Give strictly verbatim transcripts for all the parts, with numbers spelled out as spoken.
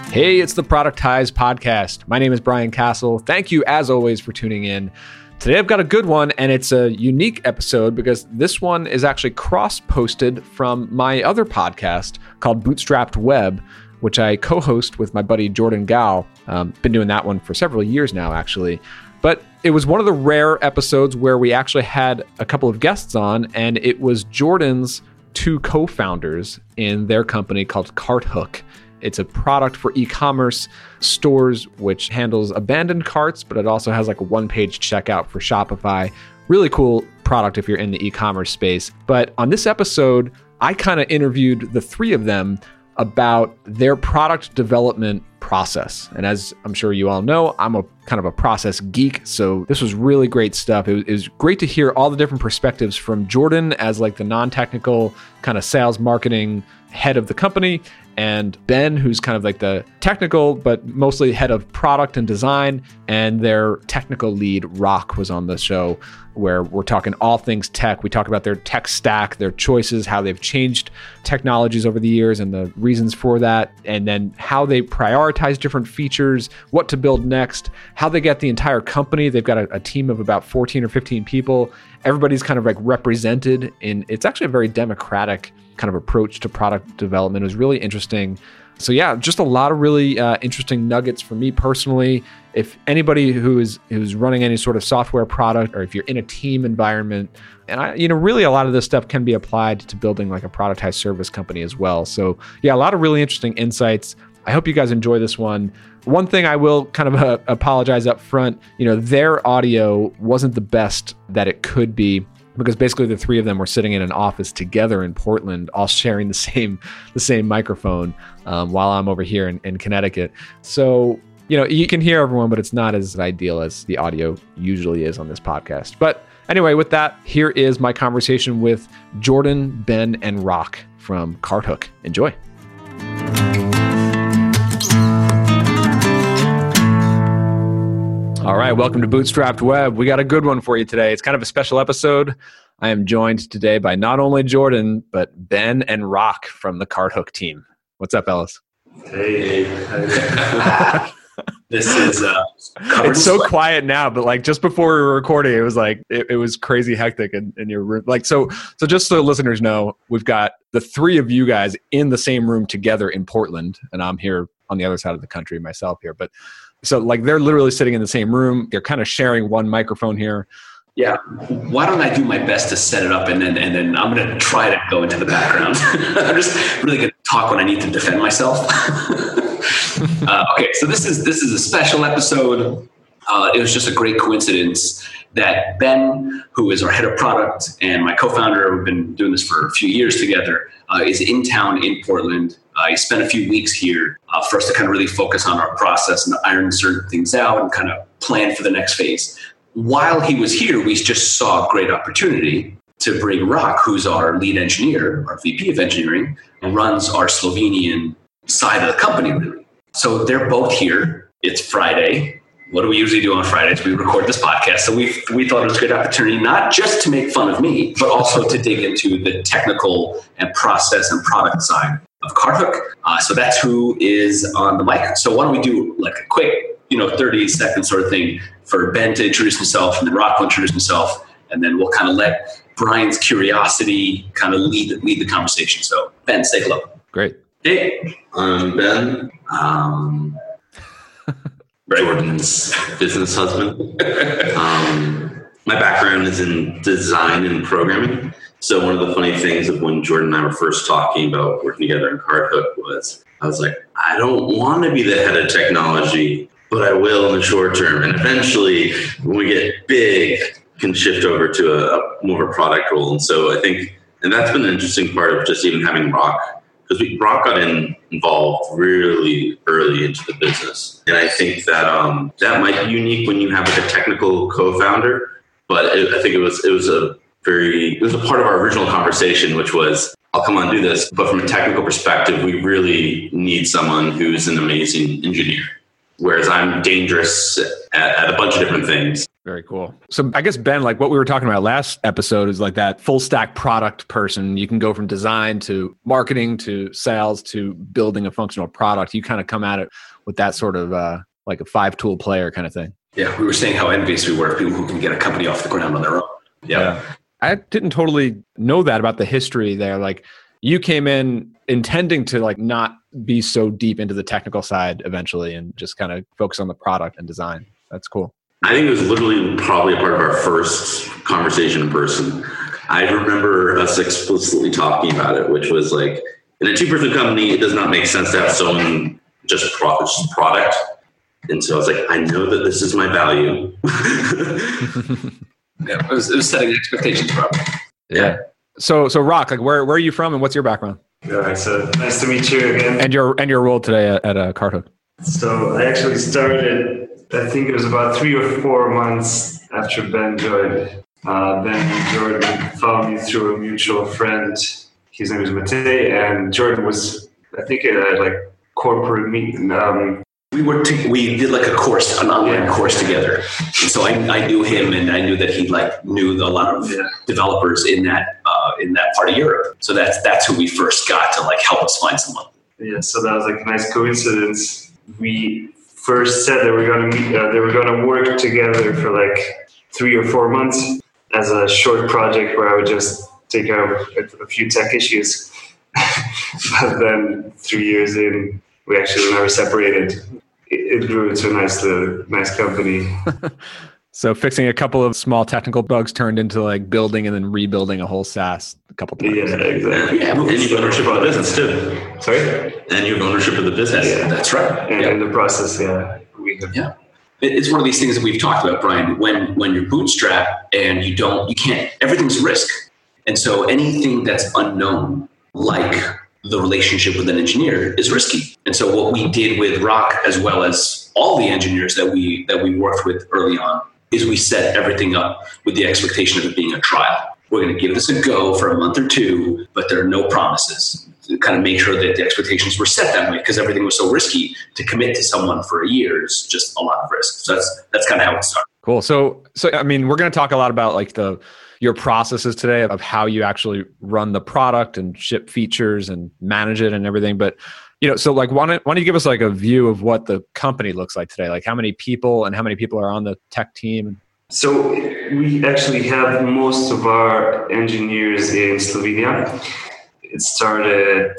Hey, it's the Productize Podcast. My name is Brian Castle. Thank you, as always, for tuning in. Today I've got a good one, and it's a unique episode because this one is actually cross-posted from my other podcast called Bootstrapped Web, which I co-host with my buddy Jordan Gao. Um, been doing that one for several years now, actually. But it was one of the rare episodes where we actually had a couple of guests on, and it was Jordan's two co-founders in their company called CartHook. It's a product for e-commerce stores which handles abandoned carts, but it also has like a one-page checkout for Shopify. Really cool product if you're in the e-commerce space. But on this episode, I kind of interviewed the three of them about their product development process. And as I'm sure you all know, I'm a kind of a process geek. So this was really great stuff. It was, it was great to hear all the different perspectives from Jordan as like the non-technical kind of sales marketing head of the company, and Ben, who's kind of like the technical, but mostly head of product and design, and their technical lead, Rock, was on the show, where we're talking all things tech. We talk about their tech stack, their choices, how they've changed technologies over the years and the reasons for that, and then how they prioritize different features, what to build next, how they get the entire company. They've got a, a team of about fourteen or fifteen people. Everybody's kind of like represented in, it's actually a very democratic kind of approach to product development. It was really interesting. So yeah, just a lot of really uh, interesting nuggets for me personally. If anybody who is who's running any sort of software product, or if you're in a team environment, and I, you know, really a lot of this stuff can be applied to building like a productized service company as well. So yeah, a lot of really interesting insights. I hope you guys enjoy this one. One thing I will kind of uh, apologize up front, you know, their audio wasn't the best that it could be, because basically the three of them were sitting in an office together in Portland, all sharing the same the same microphone um, while I'm over here in, in Connecticut. So, you know, you can hear everyone, but it's not as ideal as the audio usually is on this podcast. But anyway, with that, here is my conversation with Jordan, Ben, and Rock from CartHook. Enjoy. All right, welcome to Bootstrapped Web. We got a good one for you today. It's kind of a special episode. I am joined today by not only Jordan, but Ben and Rock from the CartHook team. What's up, Ellis? Hey. This is... Uh, it's so quiet now, but like just before we were recording, it was like, it, it was crazy hectic in, in your room. Like, so, so just so listeners know, we've got the three of you guys in the same room together in Portland, and I'm here on the other side of the country myself here. But so like they're literally sitting in the same room. They're kind of sharing one microphone here. Yeah. Why don't I do my best to set it up, and then and then I'm going to try to go into the background. I'm just really going to talk when I need to defend myself. uh, okay, so this is this is a special episode. Uh, it was just a great coincidence that Ben, who is our head of product and my co-founder, we've been doing this for a few years together, uh, is in town in Portland. Uh, he spent a few weeks here uh, for us to kind of really focus on our process and iron certain things out and kind of plan for the next phase. While he was here, we just saw a great opportunity to bring Rock, who's our lead engineer, our V P of engineering, and runs our Slovenian side of the company, really. So they're both here. It's Friday. What do we usually do on Fridays? We record this podcast. So we we thought it was a good opportunity, not just to make fun of me, but also to dig into the technical and process and product side of CartHook. Uh, so that's who is on the mic. So why don't we do like a quick, you know, thirty second sort of thing for Ben to introduce himself, and then Rock will introduce himself, and then we'll kind of let Brian's curiosity kind of lead, lead the conversation. So Ben, say hello. Great. Hey, I'm Ben. Um, Jordan's business husband. Um, my background is in design and programming. So one of the funny things of when Jordan and I were first talking about working together in CartHook was, I was like, I don't want to be the head of technology, but I will in the short term. And eventually, when we get big, can shift over to a, a more of a product role. And so I think, and that's been an interesting part of just even having Rock, because we Rock got in, involved really early into the business. And I think that um, that might be unique when you have like a technical co-founder, but it, I think it was it was a very, it was a part of our original conversation, which was, I'll come on and do this, but from a technical perspective, we really need someone who's an amazing engineer. Whereas I'm dangerous at, at a bunch of different things. Very cool. So I guess, Ben, like what we were talking about last episode is like that full stack product person. You can go from design to marketing to sales to building a functional product. You kind of come at it with that sort of uh, like a five tool player kind of thing. Yeah. We were saying how envious we were of people who can get a company off the ground on their own. Yeah. yeah. I didn't totally know that about the history there. Like you came in intending to like not be so deep into the technical side eventually and just kind of focus on the product and design. That's cool. I think it was literally probably a part of our first conversation in person. I remember us explicitly talking about it, which was like, in a two-person company, it does not make sense to have someone just pro- just product. And so I was like, I know that this is my value. yeah, it was, it was setting expectations, bro. Yeah. So, so Rock, like, where where are you from, and what's your background? Yeah, so nice to meet you again. And your and your role today at, at uh, Carthook. So I actually started. I think it was about three or four months after Ben joined. Uh, Ben and Jordan found me through a mutual friend. His name is Matej, and Jordan was, I think, at a like corporate meeting. Um, we were t- we did like a course, an online yeah. course together. And so I, I knew him, and I knew that he like knew a lot of yeah. developers in that uh, in that part of Europe. So that's that's who we first got to like help us find someone. Yeah, so that was like a nice coincidence. We first said that we're going to meet, uh, they were going to work together for like three or four months as a short project where I would just take out a, a few tech issues. But then three years in, we actually never separated. It, it grew into a nice, uh, nice company. So fixing a couple of small technical bugs turned into like building and then rebuilding a whole SaaS a couple times. Yeah, exactly. Yeah, and you have ownership of the business too. Sorry? And you have ownership of the business. Yeah, that's right. And yeah. in the process, yeah. We have. Yeah. It's one of these things that we've talked about, Brian. When when you're bootstrapped and you don't, you can't, everything's risk. And so anything that's unknown, like the relationship with an engineer, is risky. And so what we did with Rock, as well as all the engineers that we that we worked with early on, is we set everything up with the expectation of it being a trial. We're going to give this a go for a month or two, but there are no promises. To kind of make sure that the expectations were set that way, because everything was so risky. To commit to someone for a year is just a lot of risk. So that's that's kind of how it started. Cool. So so I mean, we're going to talk a lot about like the your processes today of how you actually run the product and ship features and manage it and everything. But you know, so like, why don't, why don't you give us like a view of what the company looks like today? Like how many people and how many people are on the tech team? So we actually have most of our engineers in Slovenia. It started,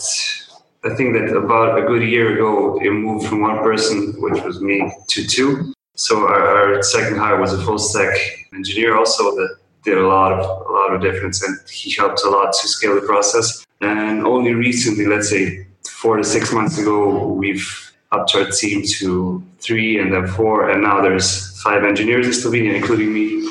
I think that about a good year ago, it moved from one person, which was me, to two. So our, our second hire was a full stack engineer also that did a lot of a lot of difference, and he helped a lot to scale the process. And only recently, let's say four to six months ago, we've upped our team to three and then four, and now there's five engineers in Slovenia, including me.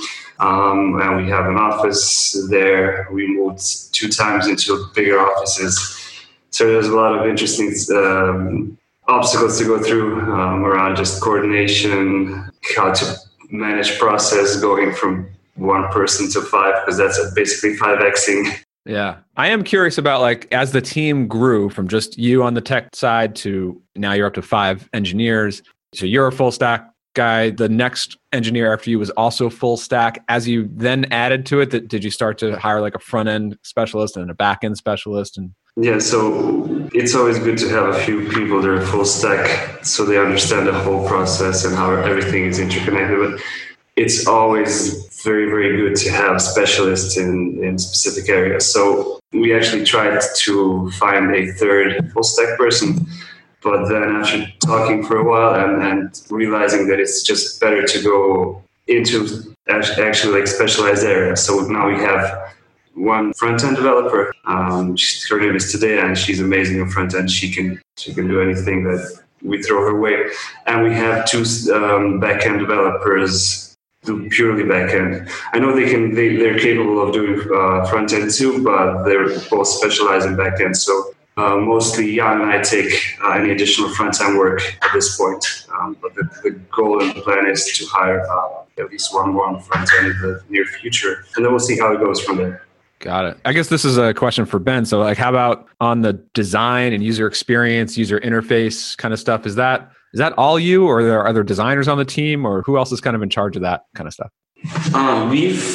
Um, and we have an office there. We moved two times into bigger offices. So there's a lot of interesting um, obstacles to go through um, around just coordination, how to manage process going from one person to five, because that's basically five Xing. Yeah. I am curious about like, as the team grew from just you on the tech side to now you're up to five engineers. So you're a full stack guy. The next engineer after you was also full stack. As you then added to it, that did you start to hire like a front end specialist and a back end specialist? And yeah, so it's always good to have a few people that are full stack so they understand the whole process and how everything is interconnected. But it's always very, very good to have specialists in, in specific areas. So we actually tried to find a third full stack person. But then after talking for a while and, and realizing that it's just better to go into actually like specialized areas. So now we have one front-end developer. Um, her name is Tadeja, and she's amazing on front-end. She can she can do anything that we throw her way. And we have two um, back-end developers do purely back-end. I know they can they, they're capable of doing uh, front-end too, but they're both specialized in back-end. So Uh, mostly Jan and I take uh, any additional front-end work at this point. Um, but the, the goal and the plan is to hire uh, at least one more on front-end in the near future. And then we'll see how it goes from there. Got it. I guess this is a question for Ben. So like, how about on the design and user experience, user interface kind of stuff? Is that is that all you, or are there other designers on the team, or who else is kind of in charge of that kind of stuff? Um, we've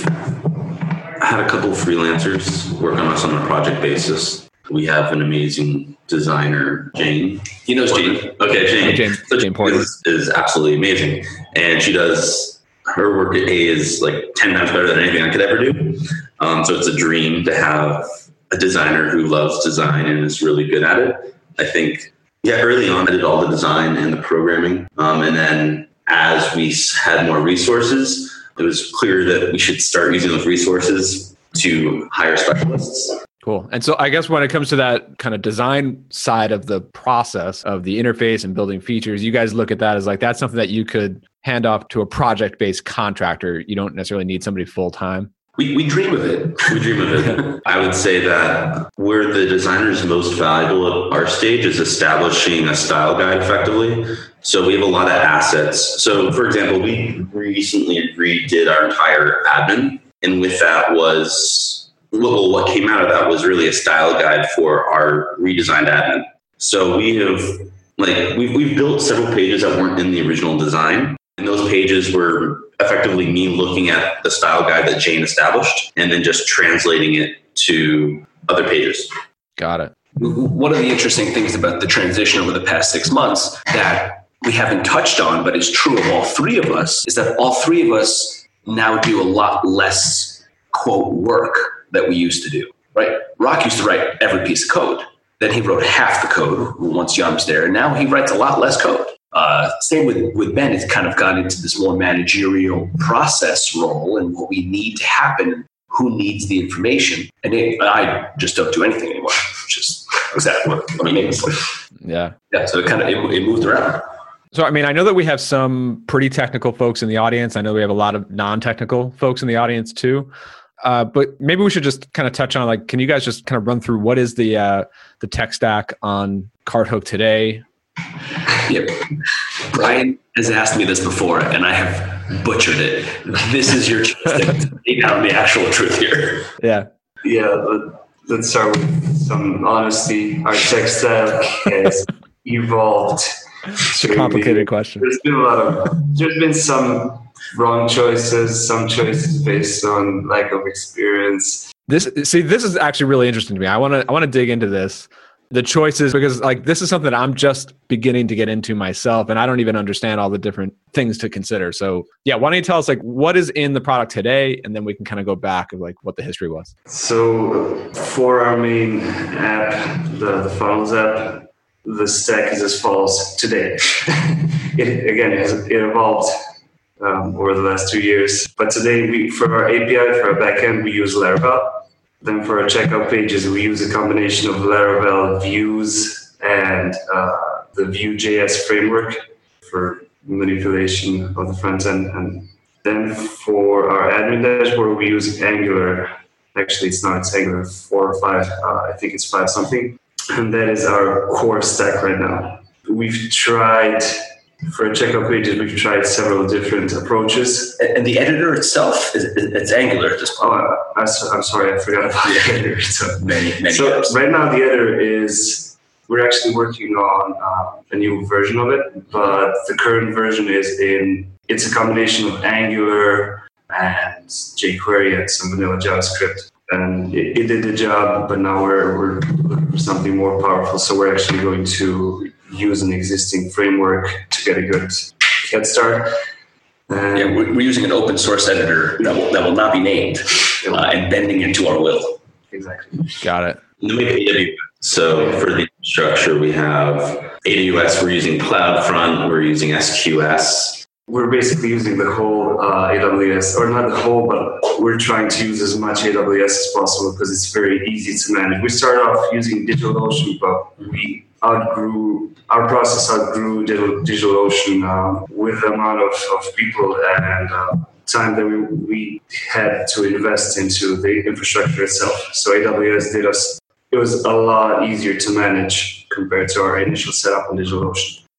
had a couple of freelancers work on us on a project basis. We have an amazing designer, Jane. He knows Jane. Okay, Jane. Jane, so Jane Porter is, is absolutely amazing, and she does. Her work at A is like ten times better than anything I could ever do. Um, so it's a dream to have a designer who loves design and is really good at it. I think, yeah, early on I did all the design and the programming. Um, and then as we had more resources, it was clear that we should start using those resources to hire specialists. Cool. And so I guess when it comes to that kind of design side of the process of the interface and building features, you guys look at that as like, that's something that you could hand off to a project-based contractor. You don't necessarily need somebody full-time. We we dream of it. We dream of it. I would say that where the designer is most valuable at our stage is establishing a style guide effectively. So we have a lot of assets. So for example, we recently redid our entire admin. And with that was, well, what came out of that was really a style guide for our redesigned admin. So we have, like, we've, we've built several pages that weren't in the original design. And those pages were effectively me looking at the style guide that Jane established and then just translating it to other pages. Got it. One of the interesting things about the transition over the past six months that we haven't touched on, but is true of all three of us, is that all three of us now do a lot less, quote, work that we used to do, right? Rock used to write every piece of code. Then he wrote half the code once Jan was there. And now he writes a lot less code. Uh, same with, with Ben. It's kind of gone into this more managerial process role and what we need to happen, who needs the information. And it, I just don't do anything anymore, which is exactly what, what I mean. Yeah. Yeah. So it kind of, it, it moved around. So, I mean, I know that we have some pretty technical folks in the audience. I know we have a lot of non-technical folks in the audience too. Uh, but maybe we should just kind of touch on, like, can you guys just kind of run through what is the uh, the tech stack on CartHook today? Yep. Brian has asked me this before, and I have butchered it. This is your chance to take down the actual truth here. Yeah. Yeah, let's start with some honesty. Our tech stack has evolved. It's a complicated question. There's been a lot of, there's been some wrong choices, some choices based on lack of experience. This, see, this is actually really interesting to me. I want to, I want to dig into this. The choices, because like this is something that I'm just beginning to get into myself, and I don't even understand all the different things to consider. So yeah, why don't you tell us like what is in the product today, and then we can kind of go back of like what the history was. So for our main app, the, the Funnels app, the stack is as follows today. it again it, has, it evolved um, over the last two years, but today we for our A P I, for our backend, we use Laravel. Then for our checkout pages, we use a combination of Laravel views and uh, the Vue.js framework for manipulation of the front end. And then for our admin dashboard, we use Angular. Actually, it's not, it's Angular four or five. Uh, I think it's five something. And that is our core stack right now. We've tried, for checkout pages, we've tried several different approaches. And the editor itself, is it's Angular at this point. Oh, I'm sorry, I forgot about the editor. So, many, many so apps. Right now the editor is, we're actually working on uh, a new version of it, but the current version is in, it's a combination of Angular and jQuery and some vanilla JavaScript. And it, it did the job, but now we're, we're looking for something more powerful. So we're actually going to use an existing framework to get a good head start. And yeah, we're, we're using an open source editor that will, that will not be named uh, and bending it to our will. Exactly. Got it. Then we have A W S. So for the infrastructure, we have A W S, we're using CloudFront, we're using S Q S. We're basically using the whole uh, A W S, or not the whole, but we're trying to use as much A W S as possible because it's very easy to manage. We started off using DigitalOcean, but we outgrew, our process outgrew DigitalOcean uh, with the amount of, of people and uh, time that we, we had to invest into the infrastructure itself. So A W S did us, it was a lot easier to manage compared to our initial setup on DigitalOcean.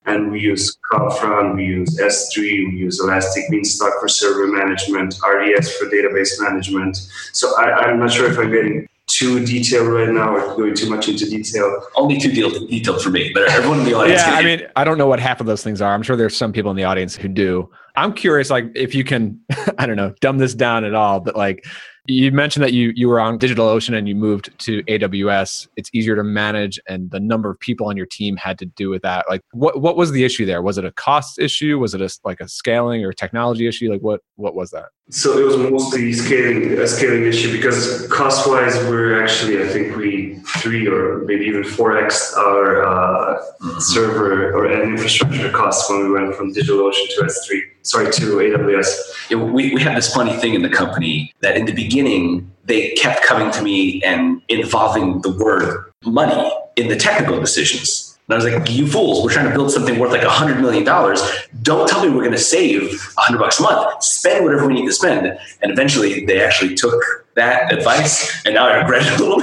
And we use CloudFront, we use S three, we use Elastic Beanstalk for server management, R D S for database management. So I, I'm not sure if I'm getting too detailed right now or going too much into detail. Only too de- detailed for me, but everyone in the audience. Yeah, I mean, I don't know what half of those things are. I'm sure there's some people in the audience who do. I'm curious, like, if you can, I don't know, dumb this down at all, but like, you mentioned that you you were on DigitalOcean and you moved to A W S. It's easier to manage, and the number of people on your team had to do with that. Like, what what was the issue there? Was it a cost issue? Was it a, like a scaling or technology issue? Like, what what was that? So it was mostly scaling a scaling issue because cost-wise, we're actually, I think we three or maybe even four x our uh, mm-hmm. server or infrastructure costs when we went from DigitalOcean to S three. Sorry, to A W S. Yeah, we we had this funny thing in the company that in the beginning they kept coming to me and involving the word money in the technical decisions. And I was like, you fools, we're trying to build something worth like a hundred million dollars. Don't tell me we're going to save a hundred bucks a month. Spend whatever we need to spend. And eventually they actually took that advice, and now I regret it a little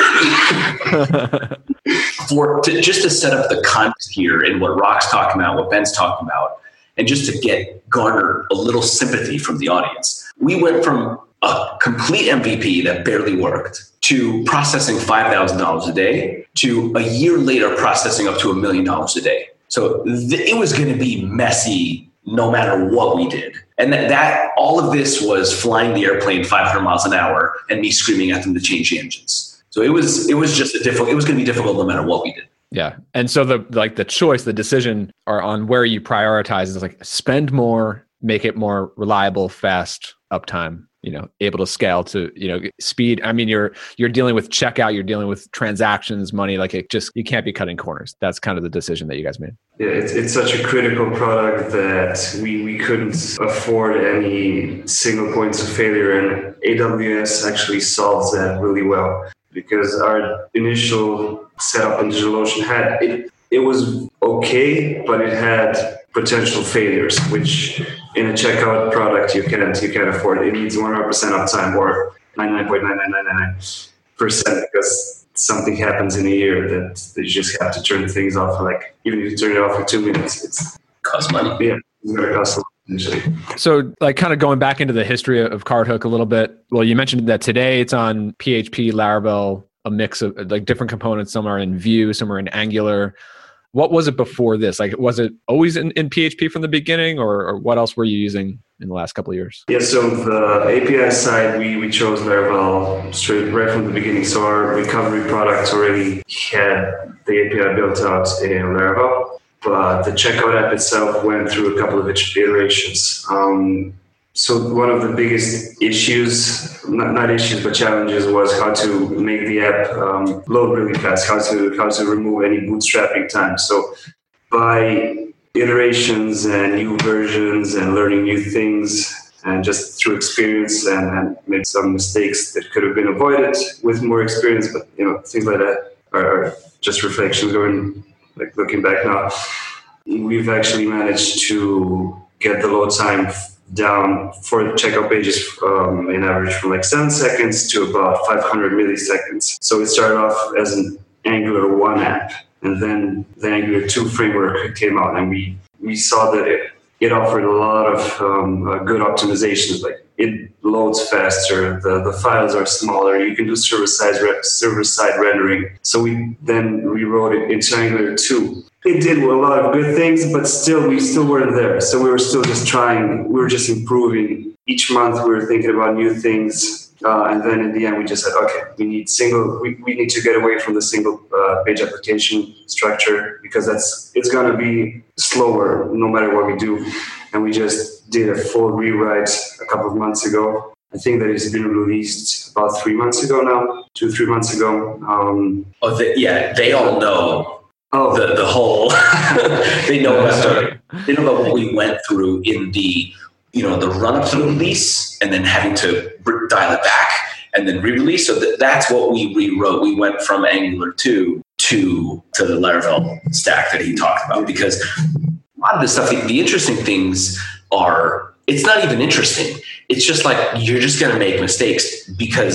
bit. For to, just to set up the context here in what Rock's talking about, what Ben's talking about, and just to get garner a little sympathy from the audience. We went from a complete M V P that barely worked to processing five thousand dollars a day to a year later processing up to a million dollars a day. So th- it was going to be messy no matter what we did. And that, that all of this was flying the airplane five hundred miles an hour and me screaming at them to change the engines. So it was it was just a difficult, it was going to be difficult no matter what we did. Yeah. And so the like the choice, the decision are on where you prioritize is like spend more, make it more reliable, fast, uptime, you know, able to scale to, you know, speed. I mean, you're you're dealing with checkout, you're dealing with transactions, money, like it just, you can't be cutting corners. That's kind of the decision that you guys made. Yeah, it's it's such a critical product that we, we couldn't afford any single points of failure. And A W S actually solves that really well. Because our initial setup in DigitalOcean had, it, it was okay, but it had potential failures, which in a checkout product, you can't, you can't afford. It needs one hundred percent uptime or ninety-nine point nine nine nine nine percent because something happens in a year that you just have to turn things off. Like, even if you turn it off for two minutes, it's costs money. Yeah, it's going to cost a lot. So like kind of going back into the history of CardHook a little bit. Well, you mentioned that today it's on P H P, Laravel, a mix of like different components. Some are in Vue, some are in Angular. What was it before this? Like, was it always in, in P H P from the beginning, or, or what else were you using in the last couple of years? Yeah, so the A P I side, we, we chose Laravel straight right from the beginning. So our recovery products already had the A P I built out in Laravel. But the checkout app itself went through a couple of iterations. Um, so one of the biggest issues, not, not issues, but challenges was how to make the app um, load really fast, how to how to remove any bootstrapping time. So by iterations and new versions and learning new things, and just through experience and, and made some mistakes that could have been avoided with more experience, but you know, things like that are just reflections going. Like looking back now, we've actually managed to get the load time down for the checkout pages um, in average from like seven seconds to about five hundred milliseconds. So it started off as an Angular one app, and then the Angular two framework came out, and we, we saw that it, it offered a lot of um, uh, good optimizations. Like it loads faster, the, the files are smaller, you can do server-side re- server-side rendering. So we then rewrote it into Angular two. It did a lot of good things, but still, we still weren't there. So we were still just trying, we were just improving. Each month we were thinking about new things. Uh, and then in the end, we just said, okay, we need single, we, we need to get away from the single uh, page application structure because that's, it's going to be slower no matter what we do. And we just did a full rewrite a couple of months ago. I think that it's been released about three months ago now, two, three months ago. Um, oh, the, yeah, they all know oh. the, the whole, they know about, they know about what we went through in the, you know, the run up to the release and then having to dial it back and then re-release. So th- that's what we rewrote. We went from Angular two to, to the Laravel stack that he talked about, because a lot of this stuff, the, the interesting things are, it's not even interesting. It's just like, you're just going to make mistakes because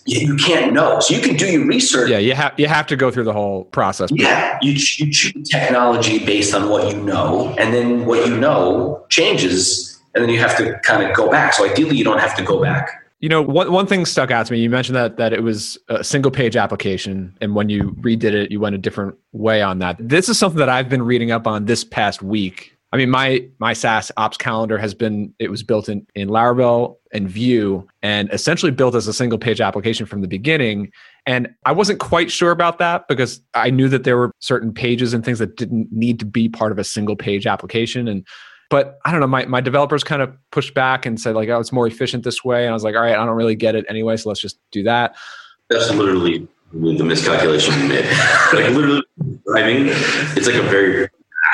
you, you can't know. So you can do your research. Yeah, you have you have to go through the whole process. Yeah, you, you choose technology based on what you know, and then what you know changes, and then you have to kind of go back. So ideally, you don't have to go back. You know, one one thing stuck out to me. You mentioned that that it was a single page application, and when you redid it, you went a different way on that. This is something that I've been reading up on this past week. I mean, my my SaaS ops calendar has been, it was built in, in Laravel and Vue and essentially built as a single page application from the beginning. And I wasn't quite sure about that because I knew that there were certain pages and things that didn't need to be part of a single page application. And But I don't know, my, my developers kind of pushed back and said like, oh, it's more efficient this way. And I was like, all right, I don't really get it anyway, so let's just do that. That's literally the miscalculation you made. Like literally driving, it's like a very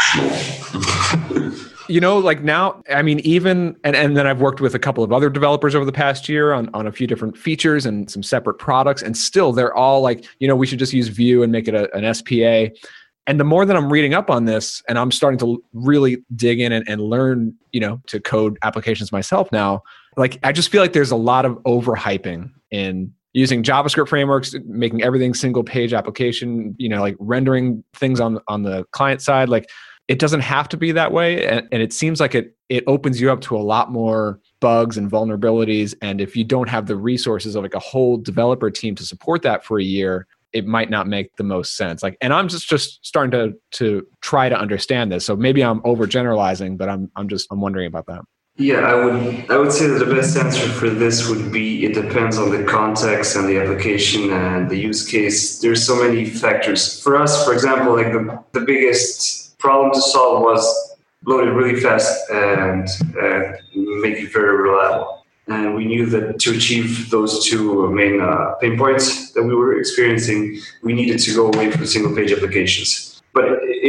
rational. You know, like now, I mean, even, and, and then I've worked with a couple of other developers over the past year on, on a few different features and some separate products. And still they're all like, you know, we should just use Vue and make it a, an S P A. And the more that I'm reading up on this and I'm starting to really dig in and, and learn, you know, to code applications myself now, like, I just feel like there's a lot of overhyping in using JavaScript frameworks, making everything single page application, you know, like rendering things on, on the client side. Like, it doesn't have to be that way. And, and it seems like it it opens you up to a lot more bugs and vulnerabilities. And if you don't have the resources of like a whole developer team to support that for a year, it might not make the most sense. Like, and I'm just, just starting to to try to understand this. So maybe I'm overgeneralizing, but I'm I'm just I'm wondering about that. Yeah, I would I would say that the best answer for this would be it depends on the context and the application and the use case. There's so many factors. For us, for example, like the, the biggest problem to solve was load it really fast and uh, make it very reliable. And we knew that to achieve those two main uh, pain points that we were experiencing, we needed to go away from single page applications. But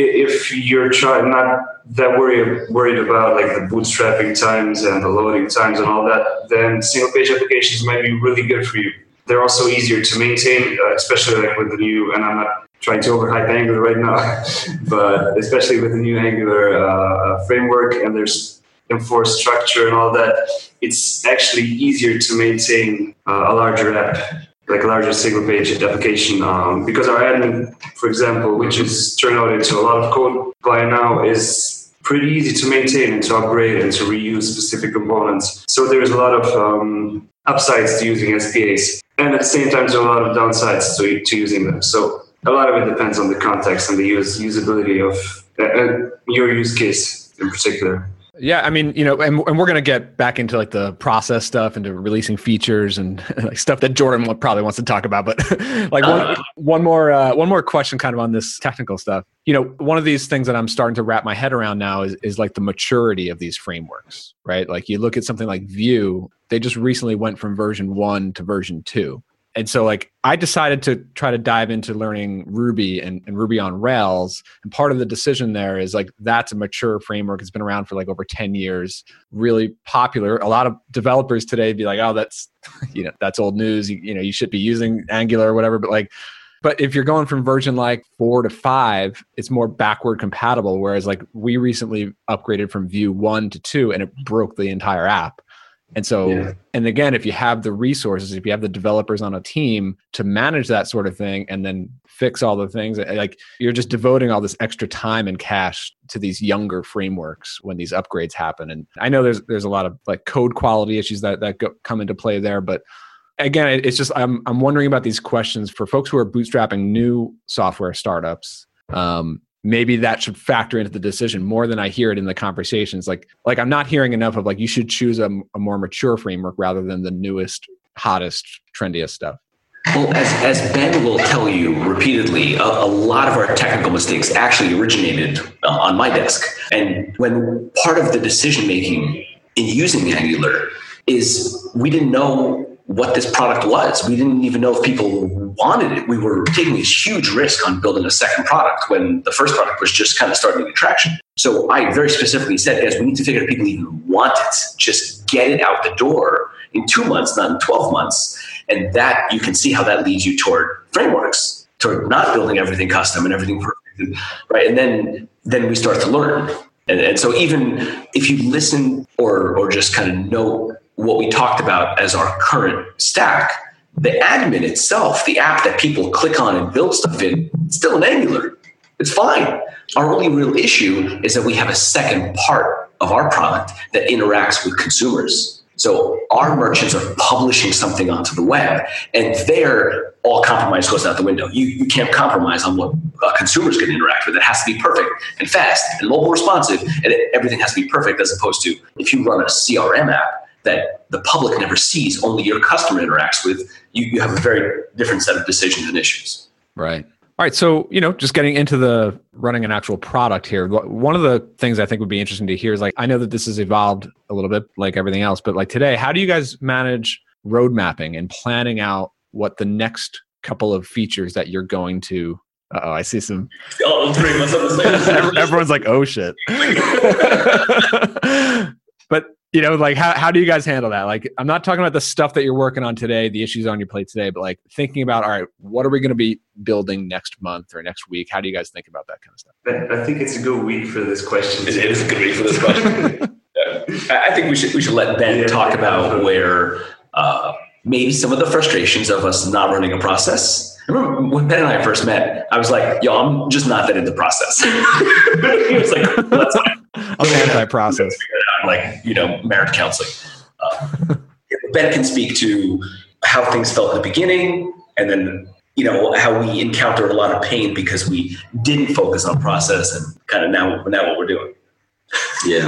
if you're trying not that worried worried about like the bootstrapping times and the loading times and all that, then single page applications might be really good for you. They're also easier to maintain, uh, especially like with the new, and I'm not trying to overhype Angular right now, but especially with the new Angular uh, framework and there's enforced structure and all that, it's actually easier to maintain uh, a larger app, like a larger single page application. Um, because our admin, for example, which is turned out into a lot of code by now, is pretty easy to maintain and to upgrade and to reuse specific components. So there's a lot of um, upsides to using S P As. And at the same time, there are a lot of downsides to, to using them. So a lot of it depends on the context and the use, usability of uh, your use case in particular. Yeah, I mean, you know, and, and we're going to get back into like the process stuff, into releasing features and like stuff that Jordan probably wants to talk about. But like one, uh, one more, uh, one more question, kind of on this technical stuff. You know, one of these things that I'm starting to wrap my head around now is is like the maturity of these frameworks, right? Like you look at something like Vue, they just recently went from version one to version two. And so like I decided to try to dive into learning Ruby and, and Ruby on Rails. And part of the decision there is like, that's a mature framework. It's been around for like over ten years, really popular. A lot of developers today be like, oh, that's, you know, that's old news. You, you know, you should be using Angular or whatever. But like, but if you're going from version like four to five, it's more backward compatible. Whereas like we recently upgraded from Vue one to two and it broke the entire app. And so, yeah. and again, if you have the resources, if you have the developers on a team to manage that sort of thing and then fix all the things, like you're just devoting all this extra time and cash to these younger frameworks when these upgrades happen. And I know there's there's a lot of like code quality issues that that go, come into play there, but again, it's just I'm I'm wondering about these questions for folks who are bootstrapping new software startups. Um, maybe that should factor into the decision more than I hear it in the conversations. Like, like I'm not hearing enough of like, you should choose a, a more mature framework rather than the newest, hottest, trendiest stuff. Well, as, as Ben will tell you repeatedly, a, a lot of our technical mistakes actually originated uh, on my desk. And when part of the decision-making in using Angular is we didn't know what this product was. We didn't even know if people wanted it. We were taking this huge risk on building a second product when the first product was just kind of starting to get traction. So I very specifically said, guys, we need to figure out if people even want it. Just get it out the door in two months, not in twelve months. And that you can see how that leads you toward frameworks, toward not building everything custom and everything perfect, right? And then, then we start to learn. And, and so even if you listen or or just kind of know what we talked about as our current stack, the admin itself, the app that people click on and build stuff in, it's still in Angular. It's fine. Our only real issue is that we have a second part of our product that interacts with consumers. So our merchants are publishing something onto the web, and there all compromise goes out the window. You you can't compromise on what uh, consumers can interact with. It has to be perfect and fast and mobile responsive, and it, everything has to be perfect, as opposed to if you run a C R M app that the public never sees, only your customer interacts with, you, you have a very different set of decisions and issues. Right. All right. So, you know, just getting into the running an actual product here. One of the things I think would be interesting to hear is like, I know that this has evolved a little bit like everything else, but like today, how do you guys manage road mapping and planning out what the next couple of features that you're going to, uh-oh, I see some. Oh, three of us on the same. Everyone's like, oh shit. But you know, like how, how do you guys handle that? Like, I'm not talking about the stuff that you're working on today, the issues on your plate today, but like thinking about, all right, what are we going to be building next month or next week? How do you guys think about that kind of stuff? I, I think it's a good week for this question. It is a good week for this question. Yeah. I think we should we should let Ben yeah, talk about where uh, maybe some of the frustrations of us not running a process. I remember when Ben and I first met, I was like, yo, I'm just not that into process. He was like, well, that's fine. I'm anti-process. Like, you know, marriage counseling. Uh, Ben can speak to how things felt at the beginning, and then, you know, how we encountered a lot of pain because we didn't focus on process, and kind of now, now what we're doing. Yeah.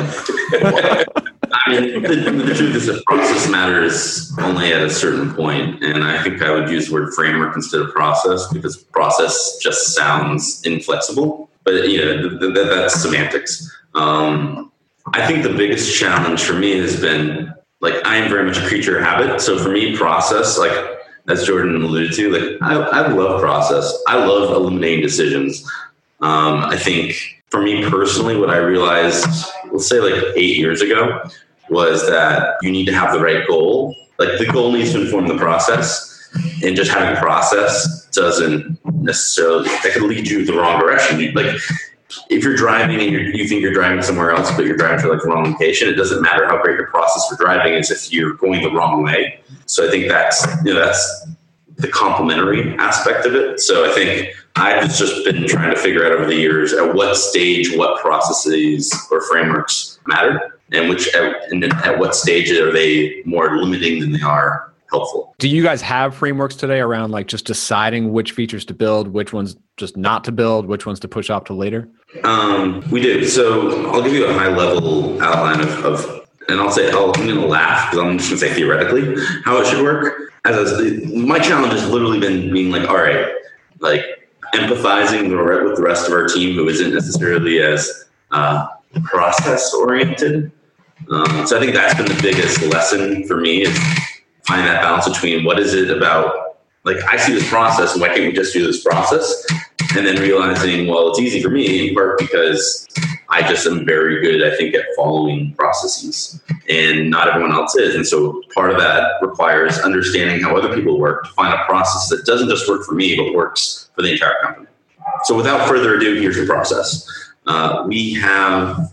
I mean, the, the truth is that process matters only at a certain point, and I think I would use the word framework instead of process, because process just sounds inflexible, but, you know, th- th- that's semantics. Um, I think the biggest challenge for me has been, like, I am very much a creature of habit. So for me, process, like, as Jordan alluded to, like, I, I love process. I love eliminating decisions. Um, I think for me personally, what I realized, let's say like eight years ago, was that you need to have the right goal. Like, the goal needs to inform the process, and just having a process doesn't necessarily, that could lead you the wrong direction. You, like, if you're driving and you're, you think you're driving somewhere else, but you're driving to like the wrong location, it doesn't matter how great your process for driving is if you're going the wrong way. So I think that's, you know, that's the complementary aspect of it. So I think I've just been trying to figure out over the years at what stage, what processes or frameworks matter, and which, and at what stage are they more limiting than they are helpful. Do you guys have frameworks today around like just deciding which features to build, which ones just not to build, which ones to push off to later? Um, we do. So I'll give you a high level outline of, of and I'll say, oh, I'm going to laugh because I'm just going to say theoretically how it should work. As a, my challenge has literally been being like, all right, like empathizing with the rest of our team who isn't necessarily as uh, process oriented. Um, so I think that's been the biggest lesson for me, is finding that balance between what is it about, like, I see this process and why can't we just do this process? And then realizing, well, it's easy for me in part because I just am very good, I think, at following processes, and not everyone else is. And so part of that requires understanding how other people work to find a process that doesn't just work for me, but works for the entire company. So without further ado, here's the process. Uh, we have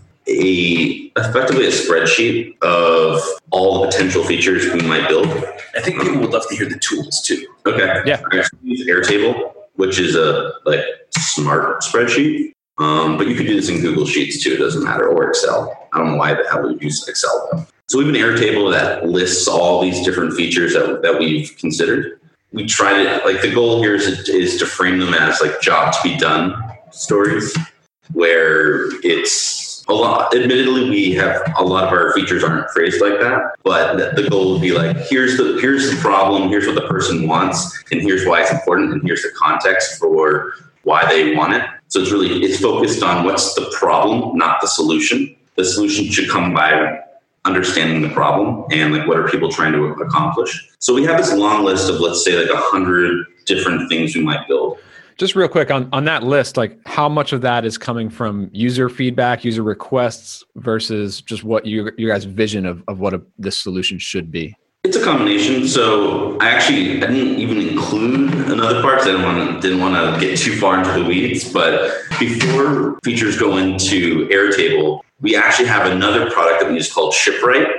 a effectively a spreadsheet of all the potential features we might build. I think people would love to hear the tools too. Okay. Yeah. I actually use Airtable, which is a like smart spreadsheet. Um, but you could do this in Google Sheets too. It doesn't matter, or Excel. I don't know why the hell we use Excel though. So we have an Airtable that lists all these different features that that we've considered. We try to, like, the goal here is is to frame them as like job to be done stories, where it's a lot. Admittedly, we have a lot of our features aren't phrased like that, but the goal would be like, here's the here's the problem, here's what the person wants, and here's why it's important, and here's the context for why they want it. So it's really it's focused on what's the problem, not the solution. The solution should come by understanding the problem and like what are people trying to accomplish. So we have this long list of, let's say, like a hundred different things we might build. Just real quick on, on that list, like how much of that is coming from user feedback, user requests versus just what you, your guys' vision of, of what a, this solution should be? It's a combination. So I actually I didn't even include another part because I didn't want to didn't want to get too far into the weeds. But before features go into Airtable, we actually have another product that we use called Shipwright.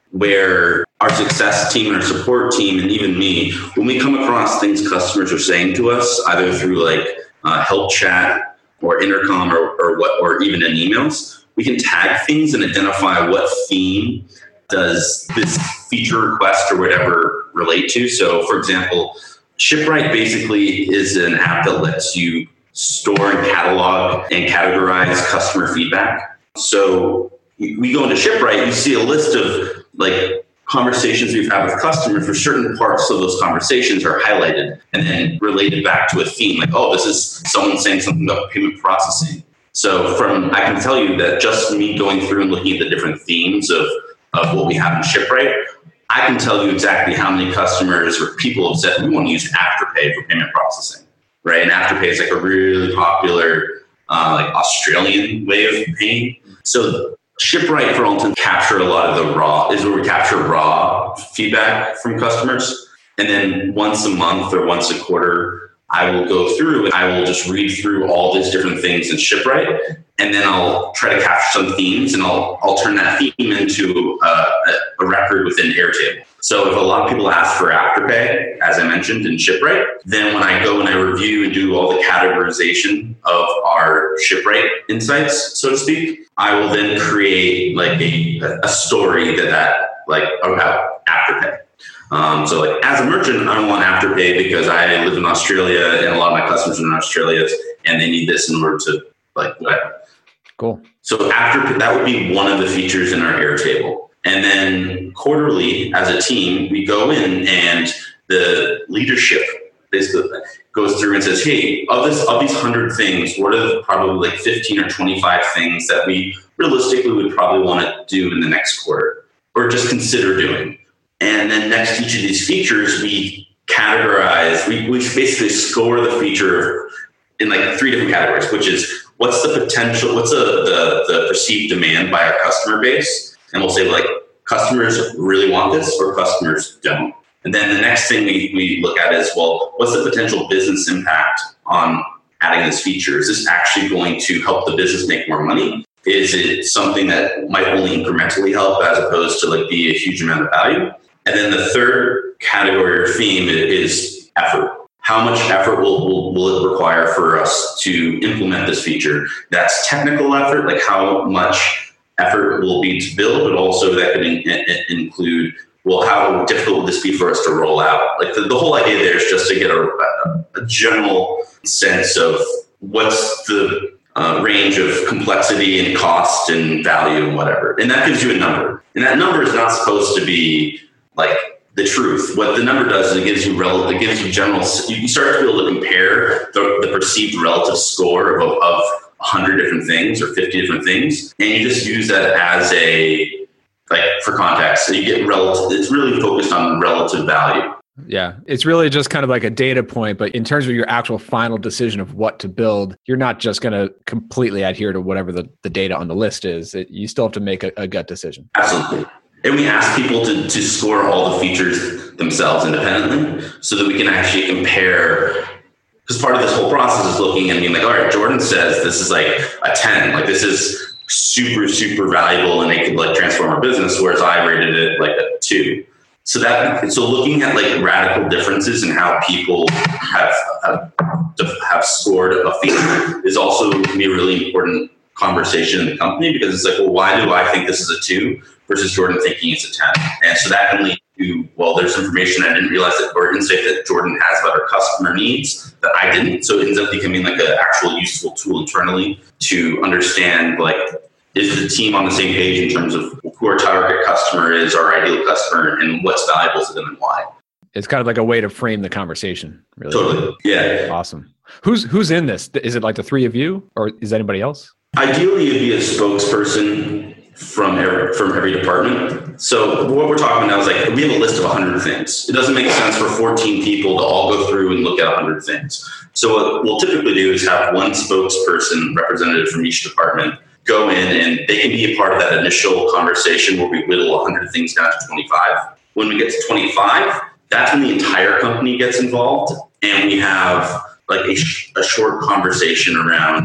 where our success team and our support team, and even me, when we come across things customers are saying to us, either through like uh, help chat or intercom or, or what, or even in emails, we can tag things and identify what theme does this feature request or whatever relate to. So for example, Shipwright basically is an app that lets you store and catalog and categorize customer feedback. So we go into Shipwright, you see a list of like conversations we've had with customers where certain parts of those conversations are highlighted and then related back to a theme. Like, oh, this is someone saying something about payment processing. So from, I can tell you that just me going through and looking at the different themes of, of what we have in Shipwright, I can tell you exactly how many customers or people have said we want to use Afterpay for payment processing, right? And Afterpay is like a really popular, uh, like Australian way of paying. So Shipwright, for all intents, capture a lot of the raw, is where we capture raw feedback from customers. And then once a month or once a quarter, I will go through and I will just read through all these different things in Shipwright. And then I'll try to capture some themes and I'll, I'll turn that theme into a, a record within Airtable. So if a lot of people ask for Afterpay, as I mentioned in Shipwright, then when I go and I review and do all the categorization of our Shipwright insights, so to speak, I will then create like a, a story that, that like about Afterpay. Um, so like as a merchant, I want Afterpay because I live in Australia and a lot of my customers are in Australia and they need this in order to like whatever. Cool. So after that would be one of the features in our Airtable. And then quarterly as a team, we go in and the leadership basically goes through and says, hey, of this, of these hundred things, what are the probably like fifteen or twenty-five things that we realistically would probably want to do in the next quarter or just consider doing? And then next to each of these features, we categorize, we, we basically score the feature in like three different categories, which is what's the potential, what's the, the, the perceived demand by our customer base? And we'll say like customers really want this or customers don't. And then the next thing we, we look at is, well, what's the potential business impact on adding this feature? Is this actually going to help the business make more money? Is it something that might only incrementally help as opposed to like be a huge amount of value? And then the third category or theme is effort. How much effort will, will, will it require for us to implement this feature? That's technical effort, like how much effort will be to build, but also that could in, in, include, well, how difficult would this be for us to roll out? Like the, the whole idea there is just to get a, a, a general sense of what's the uh, range of complexity and cost and value and whatever. And that gives you a number. And that number is not supposed to be like the truth. What the number does is it gives you relative, it gives you general, you start to be able to compare the, the perceived relative score of, of one hundred different things or fifty different things. And you just use that as a, like for context. So you get relative, it's really focused on relative value. Yeah, it's really just kind of like a data point, but in terms of your actual final decision of what to build, you're not just going to completely adhere to whatever the, the data on the list is. It, you still have to make a, a gut decision. Absolutely. And we ask people to, to score all the features themselves independently so that we can actually compare. Because part of this whole process is looking and being like, all right, Jordan says this is like a ten, like this is super, super valuable and it could like transform our business, whereas I rated it like a two. So that, so looking at like radical differences in how people have, have, have scored a feature is also can be a really important conversation in the company because it's like, well, why do I think this is a two versus Jordan thinking it's a ten? And so that can lead to, well, there's information I didn't realize that or insight that Jordan has about our customer needs that I didn't. So it ends up becoming like an actual useful tool internally to understand, like, is the team on the same page in terms of who our target customer is, our ideal customer, and what's valuable to them and why? It's kind of like a way to frame the conversation. Really. Totally. Yeah. Awesome. Who's who's in this? Is it like the three of you or is anybody else? Ideally, it'd be a spokesperson from every, from every department. So what we're talking about is like, we have a list of one hundred things. It doesn't make sense for fourteen people to all go through and look at one hundred things. So what we'll typically do is have one spokesperson representative from each department go in and they can be a part of that initial conversation where we whittle one hundred things down to twenty-five. When we get to twenty-five, that's when the entire company gets involved. And we have like a, sh- a short conversation around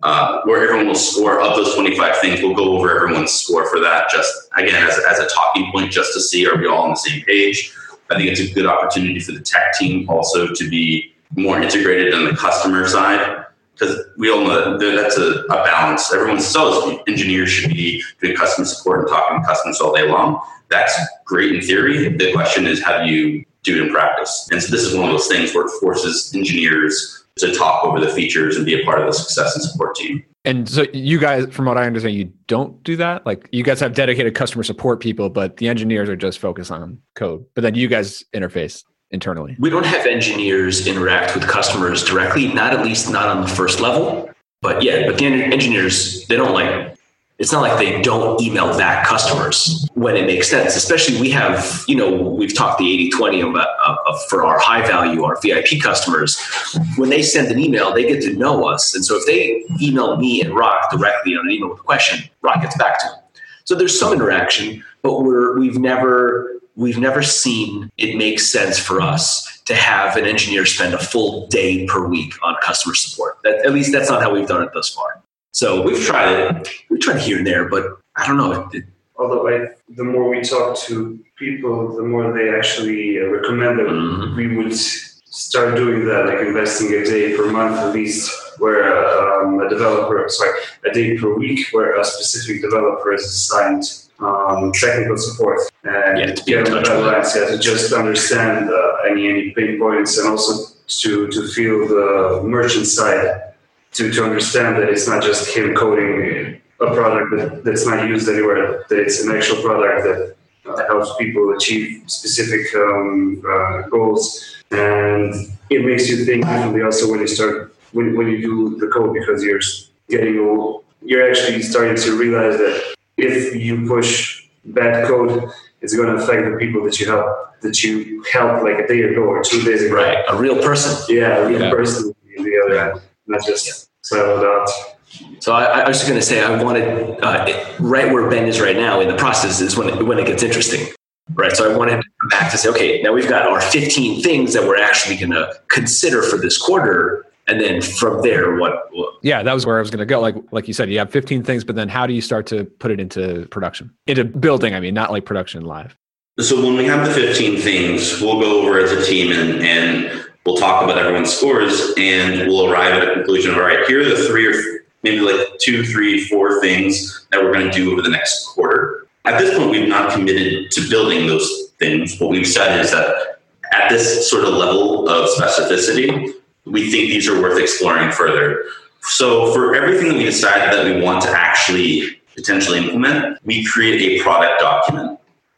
uh, where everyone will score of those twenty-five things. We'll go over everyone's score for that, just again, as, as a talking point, just to see, are we all on the same page? I think it's a good opportunity for the tech team also to be more integrated on the customer side, because we all know that that's a, a balance. Everyone says engineers should be doing customer support and talking to customers all day long. That's great in theory. The question is, how do you do it in practice? And so this is one of those things where it forces engineers to talk over the features and be a part of the success and support team. And so you guys, from what I understand, you don't do that? Like you guys have dedicated customer support people, but the engineers are just focused on code. But then you guys interface internally. We don't have engineers interact with customers directly, not at least not on the first level. But yeah, but the engineers, they don't like, it's not like they don't email back customers when it makes sense. Especially we have, you know, we've talked the eighty twenty about, uh, for our high value, our V I P customers. When they send an email, they get to know us. And so if they email me and Rock directly on an email with a question, Rock gets back to them. So there's some interaction, but we're, we've never, we've never seen it make sense for us to have an engineer spend a full day per week on customer support. That, at least that's not how we've done it thus far. So we've tried it. We've tried here and there, but I don't know. It, Although I, the more we talk to people, the more they actually uh, recommend that mm-hmm. we would start doing that, like investing a day per month at least, where um, a developer, sorry, a day per week, where a specific developer is assigned um, technical support and yeah, get on the deadlines, yeah, to just understand uh, any any pain points, and also to to feel the merchant side. To, to understand that it's not just him coding a product that, that's not used anywhere, that it's an actual product that uh, helps people achieve specific um, uh, goals. And it makes you think differently also when you start, when, when you do the code, because you're getting, you're actually starting to realize that if you push bad code, it's going to affect the people that you help, that you helped like a day ago or two days ago. Right, a real person. Yeah, a real yeah. person in the other end. Not just settled out. So I, I was just going to say, I wanted uh, it, right where Ben is right now in the process is when it, when it gets interesting, right? So I wanted to come back to say, okay, now we've got our fifteen things that we're actually going to consider for this quarter, and then from there, what, what? Yeah, that was where I was going to go. Like like you said, you have fifteen things, but then how do you start to put it into production, into building? I mean, not like production live. So when we have the fifteen things, we'll go over as a team and and. We'll talk about everyone's scores, and we'll arrive at a conclusion of, all right, here are the three or maybe like two, three, four things that we're going to do over the next quarter. At this point, we've not committed to building those things. What we've said is that at this sort of level of specificity, we think these are worth exploring further. So for everything that we decide that we want to actually potentially implement, we create a product document.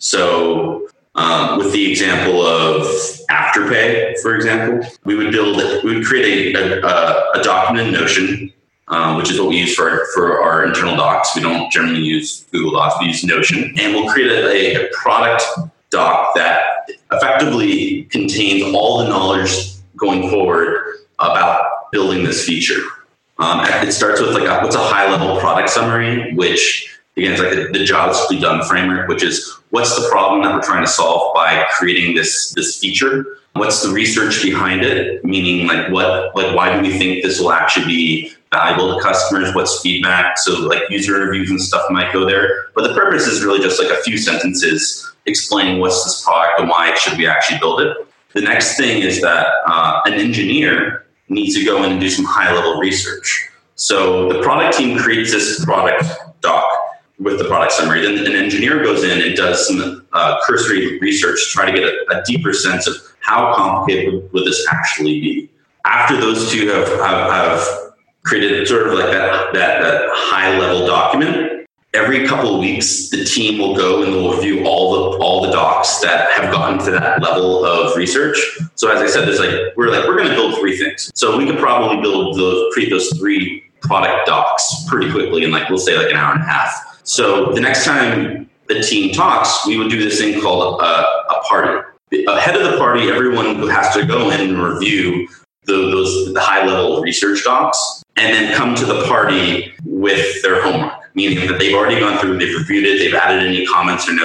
So Um, with the example of Afterpay, for example, we would build, we would create a, a, a document in Notion, um, which is what we use for, for our internal docs. We don't generally use Google Docs, we use Notion. And we'll create a, a product doc that effectively contains all the knowledge going forward about building this feature. Um, it starts with like a, what's a high level product summary, which again, it's like the, the jobs to be done framework, which is what's the problem that we're trying to solve by creating this this feature? What's the research behind it? Meaning, like what, like why do we think this will actually be valuable to customers? What's feedback? So, like user reviews and stuff might go there. But the purpose is really just like a few sentences explaining what's this product and why should we actually build it. The next thing is that uh, an engineer needs to go in and do some high level research. So the product team creates this product doc with the product summary. Then an engineer goes in and does some uh, cursory research to try to get a, a deeper sense of how complicated would this actually be. After those two have, have, have created sort of like that, that, that high level document, every couple of weeks, the team will go and they'll review all the all the docs that have gotten to that level of research. So as I said, there's like we're like we're going to build three things. So we could probably build those create those three product docs pretty quickly in like we'll say like an hour and a half. So the next time the team talks, we would do this thing called a, a party. Ahead of the party, everyone has to go in and review the, those the high level research docs, and then come to the party with their homework, meaning that they've already gone through, they've reviewed it, they've added any comments or notes,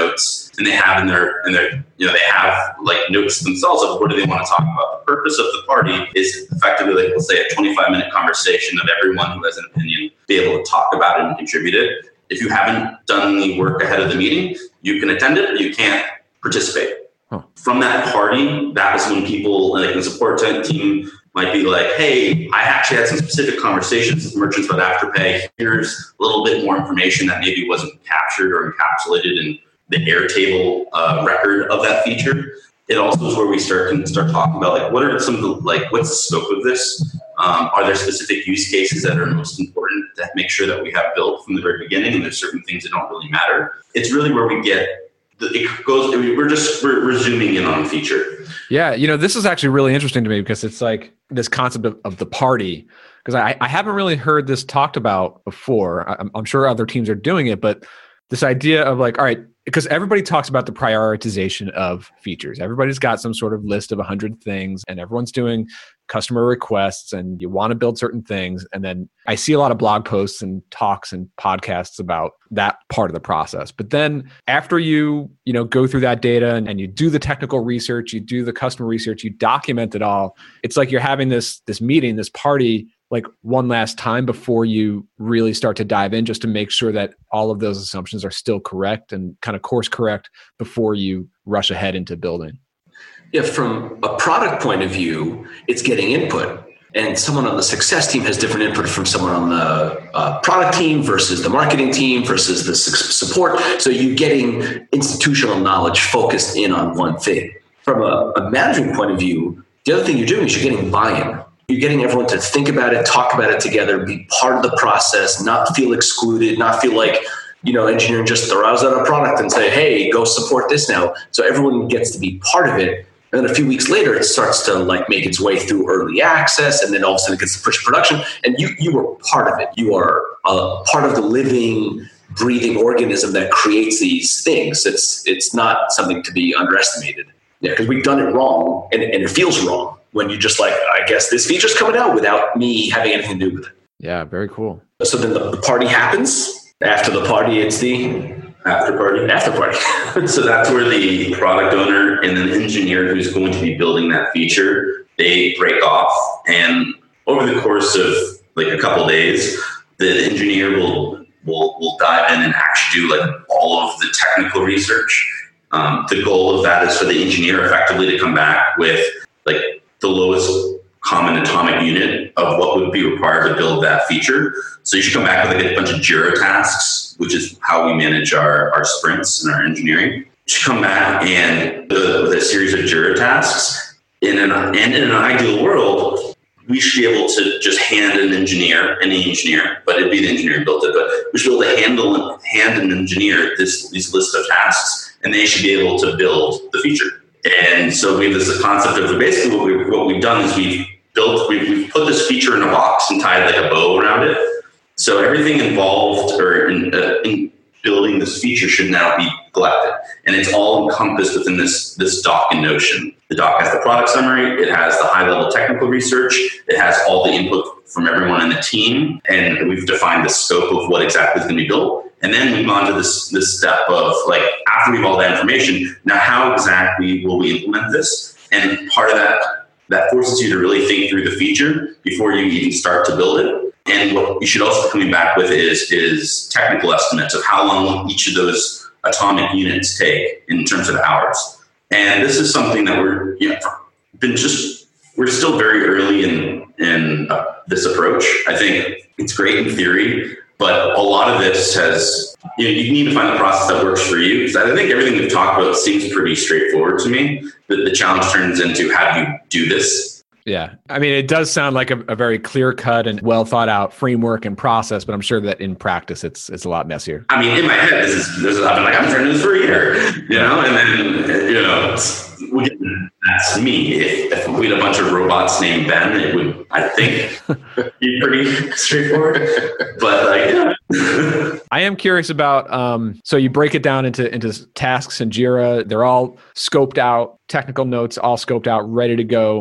and they have in their, in their, you know, they have like notes themselves of what do they want to talk about. The purpose of the party is effectively, like, let's say a twenty-five minute conversation of everyone who has an opinion be able to talk about it and contribute it. If you haven't done the work ahead of the meeting, you can attend it, but you can't participate. Huh. From that party, that was when people, like the support team, might be like, hey, I actually had some specific conversations with merchants about Afterpay. Here's a little bit more information that maybe wasn't captured or encapsulated in the Airtable uh, record of that feature. It also is where we start can start talking about, like, what are some of the, like, what's the scope of this? Um, are there specific use cases that are most important that make sure that we have built from the very beginning? And there's certain things that don't really matter. It's really where we get, it goes, we're just, we're, we're zooming in on a feature. Yeah. You know, this is actually really interesting to me because it's like this concept of, of the party, because I, I haven't really heard this talked about before. I'm, I'm sure other teams are doing it, but this idea of like, all right, because everybody talks about the prioritization of features. Everybody's got some sort of list of a hundred things and everyone's doing customer requests and you want to build certain things. And then I see a lot of blog posts and talks and podcasts about that part of the process. But then after you, you know, go through that data and, and you do the technical research, you do the customer research, you document it all. It's like you're having this, this meeting, this party, like one last time before you really start to dive in, just to make sure that all of those assumptions are still correct and kind of course correct before you rush ahead into building. Yeah, from a product point of view, it's getting input. And someone on the success team has different input from someone on the uh, product team versus the marketing team versus the su- support. So you're getting institutional knowledge focused in on one thing. From a, a management point of view, the other thing you're doing is you're getting buy-in. You're getting everyone to think about it, talk about it together, be part of the process, not feel excluded, not feel like, you know, engineering just throws out a product and say, hey, go support this now. So everyone gets to be part of it. And then a few weeks later, it starts to like make its way through early access, and then all of a sudden it gets to push production. And you you were part of it. You are a part of the living, breathing organism that creates these things. It's it's not something to be underestimated. Yeah, because we've done it wrong, and, and it feels wrong when you just like, I guess this feature's coming out without me having anything to do with it. Yeah, very cool. So then the, the party happens. After the party, it's the after party. After party. So that's where the product owner and the engineer who's going to be building that feature, they break off. And over the course of like a couple days, the engineer will, will, will dive in and actually do like all of the technical research. Um, the goal of that is for the engineer effectively to come back with like the lowest common atomic unit of what would be required to build that feature. So you should come back with like a bunch of Jira tasks, which is how we manage our, our sprints and our engineering. You should come back and with, with a series of Jira tasks. In an, and in an ideal world, we should be able to just hand an engineer, any engineer, but it'd be the engineer who built it, but we should be able to handle hand an engineer this these list of tasks, and they should be able to build the feature. And so we have this concept of basically what, we, what we've done is we've built, we've, we've put this feature in a box and tied like a bow around it. So everything involved or in, uh, in building this feature should now be collected. And it's all encompassed within this, this doc in Notion. The doc has the product summary. It has the high level technical research. It has all the input from everyone in the team. And we've defined the scope of what exactly is going to be built. And then we move on to this, this step of like, after we have all that information, now how exactly will we implement this? And part of that, that forces you to really think through the feature before you even start to build it. And what you should also be coming back with is, is technical estimates of how long will each of those atomic units take in terms of hours. And this is something that we're, you know, been just, we're still very early in, in uh, this approach. I think it's great in theory, but a lot of this has, you know, you need to find the process that works for you. Because I think everything we've talked about seems pretty straightforward to me. The, the challenge turns into how do you do this? Yeah. I mean, it does sound like a, a very clear cut and well thought out framework and process, but I'm sure that in practice, it's it's a lot messier. I mean, in my head, this is, this is I've been like, I'm trying to do this for a year, you know, and then, you know, we get, that's me. If, if we had a bunch of robots named Ben, it would, I think, be pretty straightforward. But like, yeah. I am curious about, um, so you break it down into, into tasks in Jira. They're all scoped out, technical notes, all scoped out, ready to go.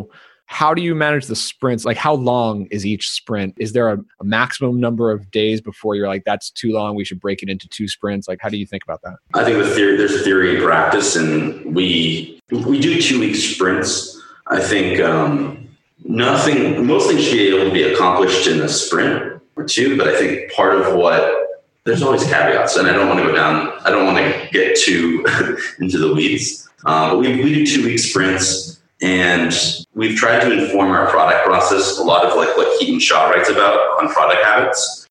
how do you manage the sprints? Like, how long is each sprint? Is there a, a maximum number of days before you're like, that's too long, we should break it into two sprints? Like, how do you think about that? I think the theory, there's theory and practice, and we we do two week sprints. I think um, nothing, most things should be able to be accomplished in a sprint or two, but I think part of what, there's always caveats, and I don't want to go down, I don't want to get too into the weeds. Uh, but we, we do two week sprints. And we've tried to inform our product process a lot of like what Keaton Shaw writes about on product habits.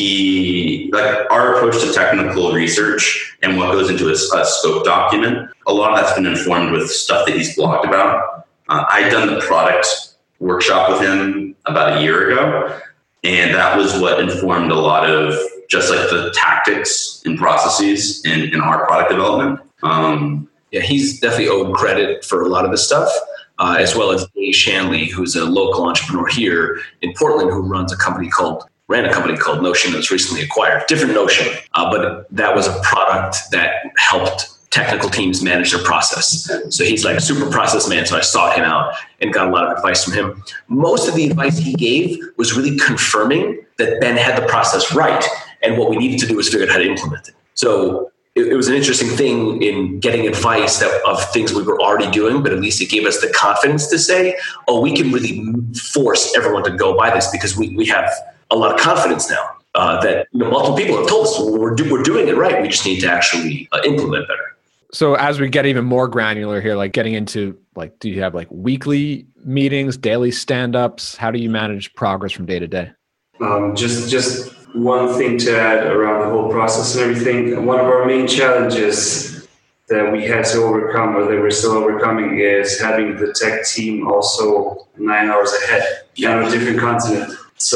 He, like our approach to technical research and what goes into a, a scope document, a lot of that's been informed with stuff that he's blogged about. Uh, I'd done the product workshop with him about a year ago, and that was what informed a lot of just like the tactics and processes in, in our product development. Um, yeah, he's definitely owed credit for a lot of this stuff. Uh, as well as Dave Shanley, who's a local entrepreneur here in Portland, who runs a company called, ran a company called Notion that was recently acquired. Different Notion, uh, but that was a product that helped technical teams manage their process. So he's like a super process man. So I sought him out and got a lot of advice from him. Most of the advice he gave was really confirming that Ben had the process right. And what we needed to do was figure out how to implement it. So it, it was an interesting thing in getting advice that, of things we were already doing, but at least it gave us the confidence to say, oh, we can really force everyone to go by this because we, we have a lot of confidence now uh, that you know, multiple people have told us well, we're, do, we're doing it right. We just need to actually uh, implement better. So as we get even more granular here, like getting into like, do you have like weekly meetings, daily stand-ups? How do you manage progress from day to day? Um, just, just one thing to add around the whole process and everything. One of our main challenges that we had to overcome, or that we're still overcoming, is having the tech team also nine hours ahead on a different continent.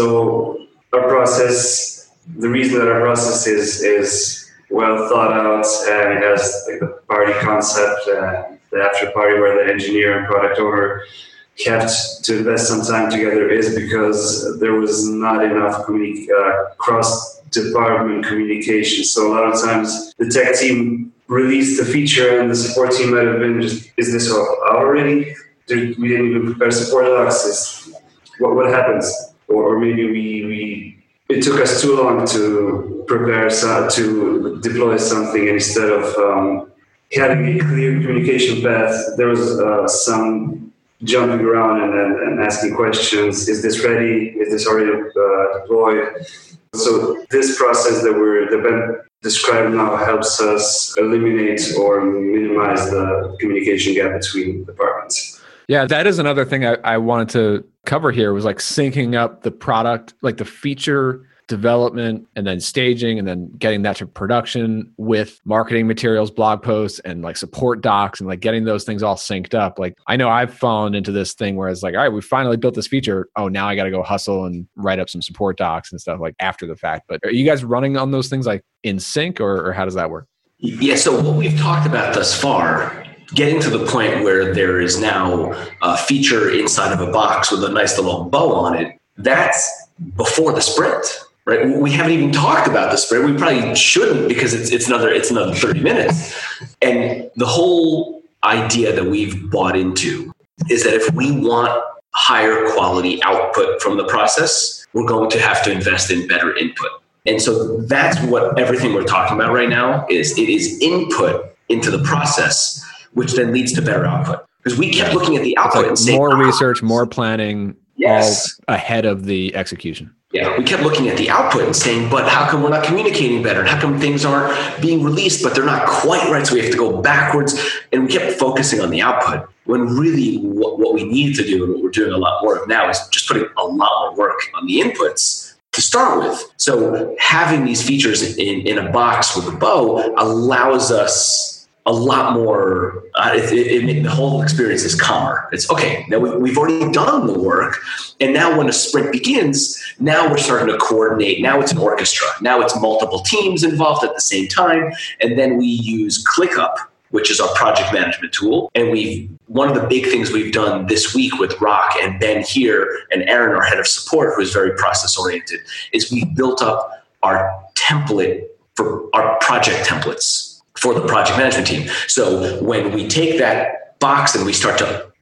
So our process, the reason that our process is is well thought out and it has like the party concept, uh, the after party where the engineer and product owner kept to invest some time together, is because there was not enough communi- uh, cross-department communication. So a lot of times the tech team released the feature and the support team might have been just, is this out already? We didn't even prepare support docs. What, what happens? Or maybe we, we it took us too long to prepare, so, to deploy something, and instead of um, having a clear communication path, there was uh, some jumping around and, and, and asking questions. Is this ready? Is this already uh, deployed? So this process that we're that Ben described now helps us eliminate or minimize the communication gap between departments. Yeah, that is another thing I, I wanted to cover here, was like syncing up the product, like the feature development and then staging and then getting that to production with marketing materials, blog posts, and like support docs, and like getting those things all synced up. Like I know I've fallen into this thing where it's like, all right, we finally built this feature. Oh, now I got to go hustle and write up some support docs and stuff like after the fact. But are you guys running on those things like in sync, or, or how does that work? Yeah, so what we've talked about thus far, getting to the point where there is now a feature inside of a box with a nice little bow on it, that's before the sprint. Right, we haven't even talked about the sprint. We probably shouldn't, because it's it's another it's another thirty minutes. And the whole idea that we've bought into is that if we want higher quality output from the process, we're going to have to invest in better input. And so that's what everything we're talking about right now is. It is input into the process, which then leads to better output. Because we kept looking at the output like and saying, more research, more planning, yes, all ahead of the execution. Yeah, we kept looking at the output and saying, but how come we're not communicating better? And how come things aren't being released, but they're not quite right? So we have to go backwards. And we kept focusing on the output, when really what, what we needed to do, and what we're doing a lot more of now, is just putting a lot more work on the inputs to start with. So having these features in, in a box with a bow allows us a lot more, uh, it, it, it, the whole experience is calmer. It's okay, now we, we've already done the work. And now when a sprint begins, now we're starting to coordinate. Now it's an orchestra. Now it's multiple teams involved at the same time. And then we use ClickUp, which is our project management tool. And we've, one of the big things we've done this week with Rock and Ben here and Aaron, our head of support, who is very process oriented, is we've built up our template for our project templates for the project management team. So when we take that box and we start to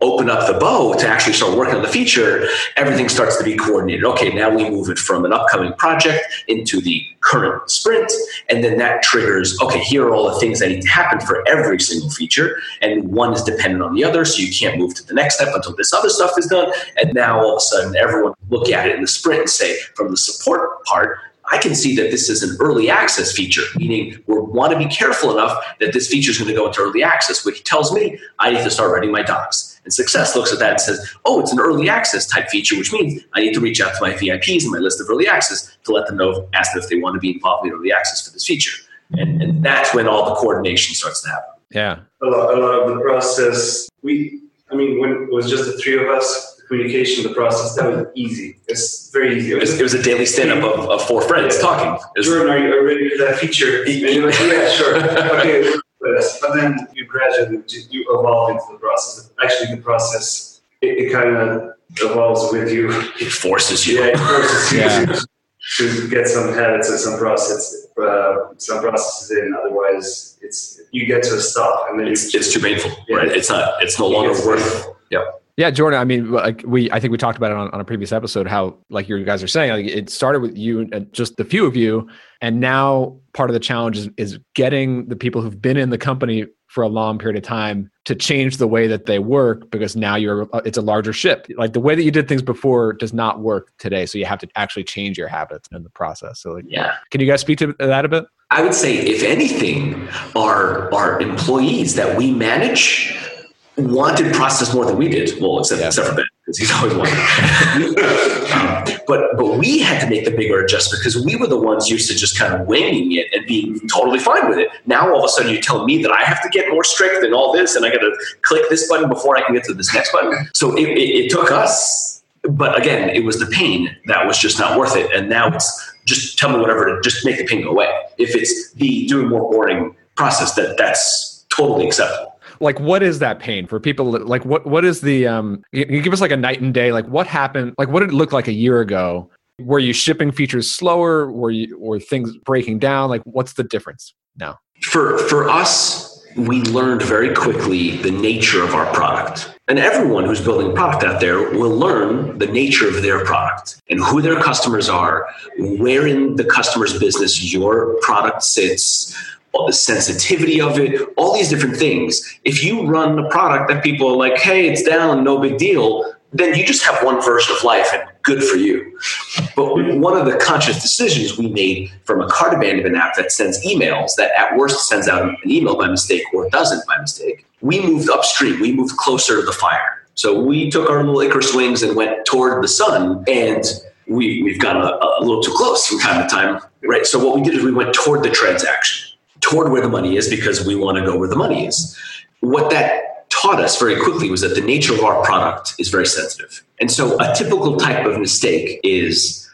open up the bow to actually start working on the feature, everything starts to be coordinated. Okay, now we move it from an upcoming project into the current sprint. And then that triggers, okay, here are all the things that need to happen for every single feature. And one is dependent on the other. So you can't move to the next step until this other stuff is done. And now all of a sudden, everyone look at it in the sprint and say, from the support part, I can see that this is an early access feature, meaning we want to be careful enough that this feature is going to go into early access, which tells me I need to start writing my docs. And Success looks at that and says, oh, it's an early access type feature, which means I need to reach out to my V I Ps in my list of early access to let them know, ask them if they want to be involved in early access for this feature. And, and that's when all the coordination starts to happen. Yeah. A lot, a lot of the process, we, I mean, when it was just the three of us, communication, the process, that was easy. It's very easy. It was, it was a daily stand-up of, of four friends yeah. talking. Was, Jordan, are you ready for that feature? And you're like, yeah, sure. Okay, but then you gradually, you evolve into the process. Actually, the process, it, it kind of evolves with you. It forces you. Yeah, it forces you yeah. to, to get some habits and some process, uh, some processes in. Otherwise, it's you get to a stop, and then it's, you, it's too painful, yeah. right? It's not. It's no longer it's worth. Yeah. Yeah, Jordan, I mean, like we, I think we talked about it on, on a previous episode, how like you guys are saying, like it started with you and just the few of you. And now part of the challenge is, is getting the people who've been in the company for a long period of time to change the way that they work, because now you're, it's a larger ship. Like the way that you did things before does not work today. So you have to actually change your habits in the process. So like, yeah. Can you guys speak to that a bit? I would say, if anything, our, our employees that we manage wanted process more than we did. Well, except, yeah. except for Ben, because he's always wanted. um, but but we had to make the bigger adjustment because we were the ones used to just kind of winging it and being totally fine with it. Now all of a sudden you tell me that I have to get more strict and all this, and I got to click this button before I can get to this next button. So it, it, it took us, but again, it was the pain that was just not worth it. And now it's just tell me whatever to just make the pain go away. If it's the doing more boring process, that that's totally acceptable. Like, what is that pain for people? Like, what, what is the, um, can you give us like a night and day? Like what happened? Like what did it look like a year ago? Were you shipping features slower? Were you, were things breaking down? Like what's the difference now? For, for us, we learned very quickly the nature of our product. And everyone who's building a product out there will learn the nature of their product and who their customers are, where in the customer's business your product sits, the sensitivity of it, all these different things. If you run a product that people are like, hey, it's down, no big deal, then you just have one version of life and good for you. But one of the conscious decisions we made from a cart abandonment app that sends emails, that at worst sends out an email by mistake or doesn't by mistake, we moved upstream. We moved closer to the fire. So we took our little Icarus wings and went toward the sun, and we, we've gotten a, a little too close from time to time, right? So what we did is we went toward the transaction, toward where the money is, because we want to go where the money is. What that taught us very quickly was that the nature of our product is very sensitive. And so a typical type of mistake is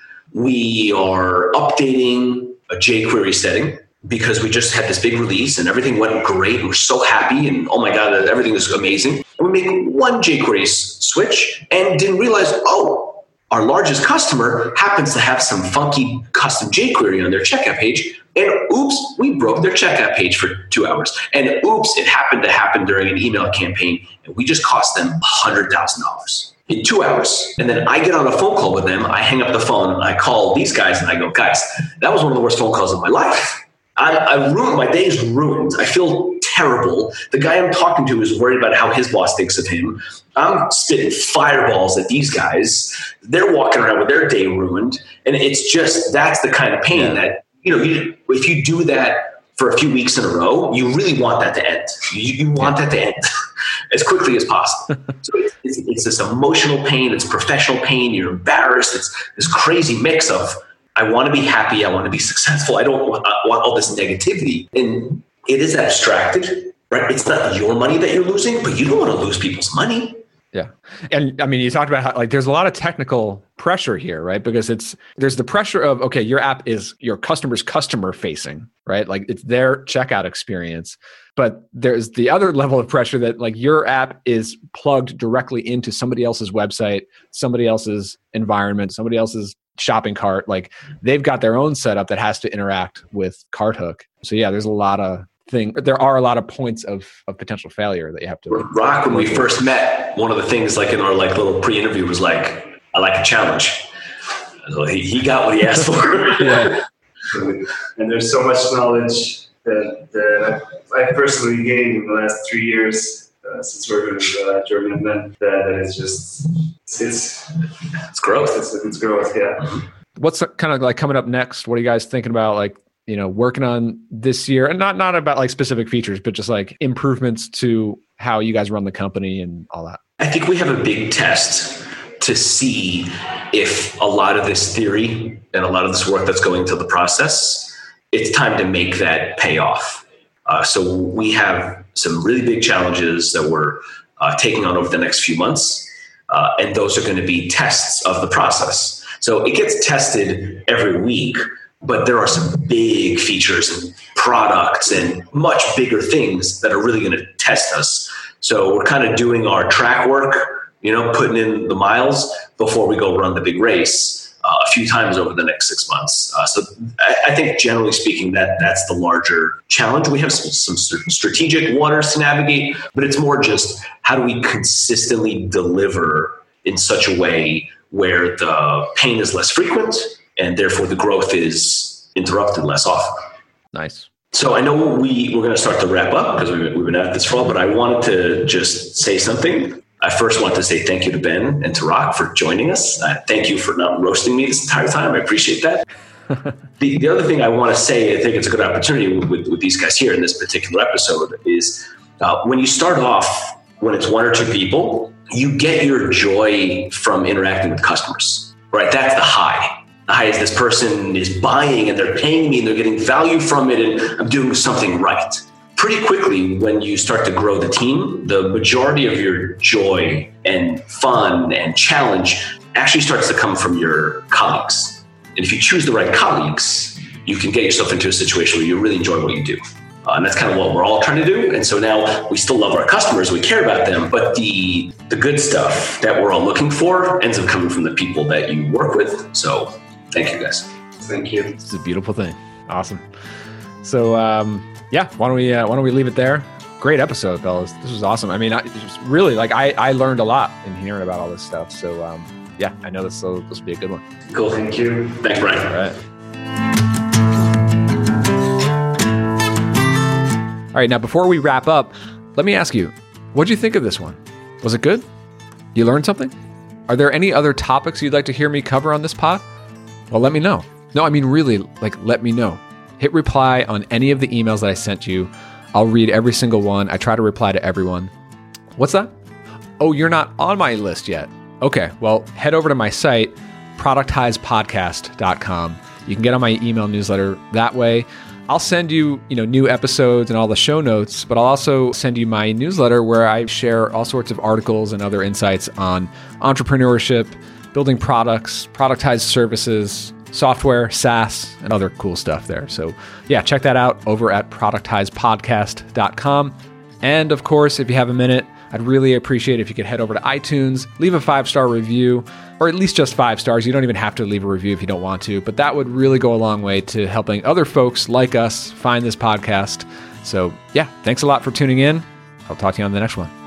we are updating a jQuery setting because we just had this big release and everything went great and we're so happy and oh my God, everything is amazing. And we make one jQuery switch and didn't realize, oh, our largest customer happens to have some funky custom jQuery on their checkout page. And oops, we broke their checkout page for two hours. And oops, it happened to happen during an email campaign. And we just cost them one hundred thousand dollars in two hours. And then I get on a phone call with them. I hang up the phone and I call these guys and I go, guys, that was one of the worst phone calls of my life. I, I ruined, my day is ruined. I feel terrible. The guy I'm talking to is worried about how his boss thinks of him. I'm spitting fireballs at these guys. They're walking around with their day ruined. And it's just, that's the kind of pain yeah. that, you know, you, if you do that for a few weeks in a row, you really want that to end. You, you want that to end as quickly as possible. So it's, it's, it's this emotional pain. It's professional pain. You're embarrassed. It's this crazy mix of, I want to be happy. I want to be successful. I don't want, I want all this negativity. And it is abstracted, right? It's not your money that you're losing, but you don't want to lose people's money. Yeah. And I mean, you talked about how like there's a lot of technical pressure here, right? Because it's there's the pressure of, okay, your app is your customer's customer facing, right? Like it's their checkout experience. But there's the other level of pressure that like your app is plugged directly into somebody else's website, somebody else's environment, somebody else's shopping cart. Like they've got their own setup that has to interact with CartHook. So yeah, there's a lot of thing. There are a lot of points of, of potential failure that you have to. Rock, when we first met, one of the things like in our like little pre-interview was like, I like a challenge. So he, he got what he asked for. Yeah. And there's so much knowledge that, that I personally gained in the last three years uh, since working with uh, Jordan and Ben. That, that it's just it's it's, it's growth. It's, it's growth. Yeah. What's kind of like coming up next? What are you guys thinking about? Like, you know, working on this year, and not not about like specific features, but just like improvements to how you guys run the company and all that. I think we have a big test to see if a lot of this theory and a lot of this work that's going into the process, it's time to make that pay off. Uh, so we have some really big challenges that we're uh, taking on over the next few months. Uh, and those are going to be tests of the process. So it gets tested every week, but there are some big features and products and much bigger things that are really going to test us. So we're kind of doing our track work, you know, putting in the miles before we go run the big race uh, a few times over the next six months. Uh, so I, I think generally speaking, that that's the larger challenge. We have some, some strategic waters to navigate, but it's more just how do we consistently deliver in such a way where the pain is less frequent and therefore the growth is interrupted less often. Nice. So I know we, we're going to start to wrap up because we've, we've been at this for a while, but I wanted to just say something. I first want to say thank you to Ben and to Rock for joining us. Uh, thank you for not roasting me this entire time. I appreciate that. the, the other thing I want to say, I think it's a good opportunity with, with, with these guys here in this particular episode is uh, when you start off, when it's one or two people, you get your joy from interacting with customers, right? That's the high. The high is this person is buying and they're paying me and they're getting value from it and I'm doing something right. Pretty quickly, when you start to grow the team, the majority of your joy and fun and challenge actually starts to come from your colleagues. And if you choose the right colleagues, you can get yourself into a situation where you really enjoy what you do. Uh, and that's kind of what we're all trying to do. And so now we still love our customers, we care about them, but the the good stuff that we're all looking for ends up coming from the people that you work with. So thank you guys. Thank you. It's a beautiful thing. Awesome. So, um, yeah, why don't we uh, why don't we leave it there? Great episode, fellas. This was awesome. I mean, I, just really like I, I learned a lot in hearing about all this stuff. So, um, yeah, I know this will this will be a good one. Cool. Thank you. Thanks, Brian. All right. All right. Now, before we wrap up, let me ask you, what did you think of this one? Was it good? You learned something? Are there any other topics you'd like to hear me cover on this pod? Well, let me know. No, I mean really, like let me know. Hit reply on any of the emails that I sent you. I'll read every single one. I try to reply to everyone. What's that? Oh, you're not on my list yet. Okay, well, head over to my site, productize podcast dot com. You can get on my email newsletter that way. I'll send you, you know, new episodes and all the show notes, but I'll also send you my newsletter where I share all sorts of articles and other insights on entrepreneurship, building products, productized services, software, SaaS, and other cool stuff there. So yeah, check that out over at productize podcast dot com. And of course, if you have a minute, I'd really appreciate it if you could head over to iTunes, leave a five-star review, or at least just five stars. You don't even have to leave a review if you don't want to, but that would really go a long way to helping other folks like us find this podcast. So yeah, thanks a lot for tuning in. I'll talk to you on the next one.